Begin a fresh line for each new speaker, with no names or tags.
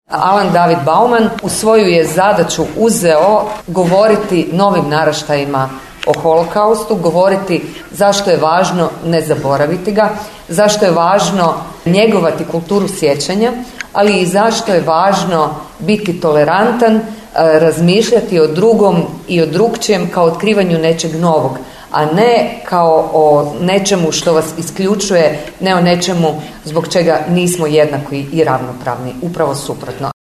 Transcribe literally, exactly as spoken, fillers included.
Alan David Bauman u svoju je zadaću uzeo govoriti novim naraštajima o holokaustu, govoriti zašto je važno ne zaboraviti ga, zašto je važno njegovati kulturu sjećanja, ali i zašto je važno biti tolerantan, razmišljati o drugom i o drugčijem kao otkrivanju nečeg novog, a ne kao o nečemu što vas isključuje, ne o nečemu zbog čega nismo jednaki i ravnopravni, upravo suprotno.